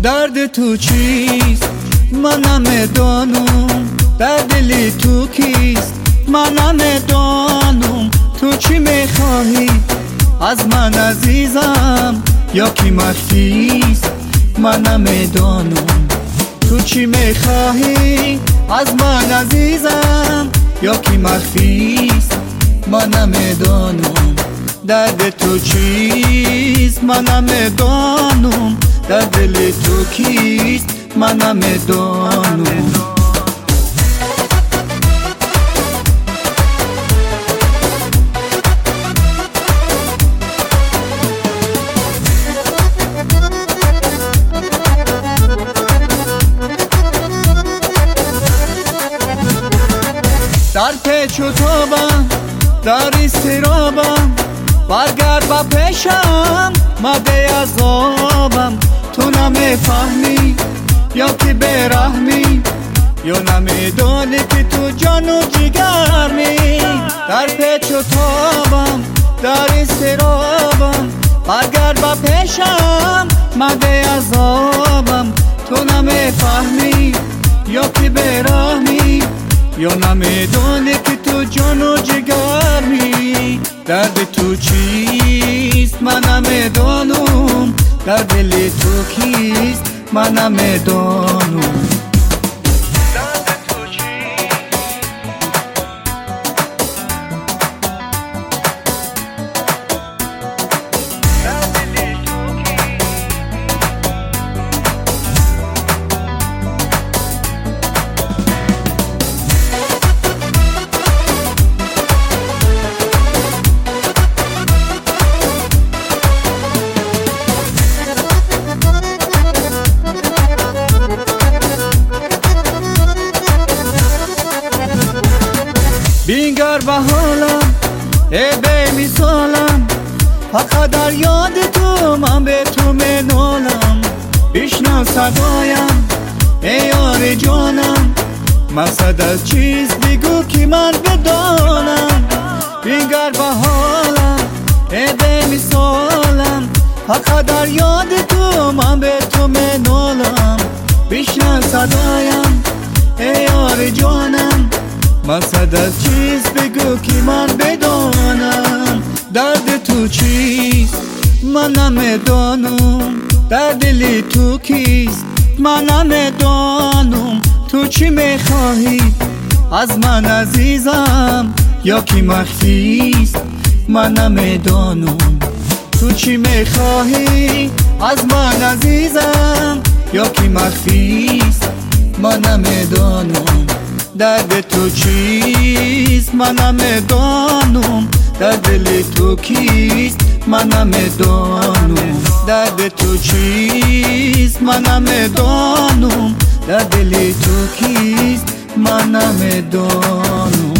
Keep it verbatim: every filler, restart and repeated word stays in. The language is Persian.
درد تو چیست منم دانم، در دل تو کیست منم دانم. تو چی میخواهی از من عزیزم، یا کی مخفیست منم دانم. تو چی میخواهی از من عزیزم، یا کی مخفیست منم دانم. درد تو چیست منم دانم، در دل تو کیست منم دانم. در پیچ و تابم، در استرابم، برگرد با پیشم مده عذابم. تو نمیفهمی یا که برحمی، یا نمیدانی که تو جان و جگرمی. در پیچ و تابم، در استرابم، برگرد با پیشم مده عذابم. تو نمیفهمی یا که برحمی، یا نمیدانی که تو جان و جگرمی. درد تو چیست منم دانم، در دل تو کیست منم دانم. بینگر به حالم ای بی مثالم، فقط در یاد تو من به تو می نالم. بشنو صدایم ای یار جانم، مقصد از چیز بگو که من بدانم. بینگر به حالم ای بی مثالم، فقط در یاد تو من به تو می نالم. بشنو صدایم ای یار جانم، مقصد از چیز بگو که من بدانم. درد تو چیست منم دانم، در دل تو کیست منم دانم. تو چی میخواهی از من عزیزم، یا کی مخفیست منم دانم. تو چی میخواهی از من عزیزم، یا کی مخفیست منم دانم. درد تو چیست منم دانم، در دل تو کیست منم دانم. درد تو چیست منم دانم، در دل تو کیست منم دانم.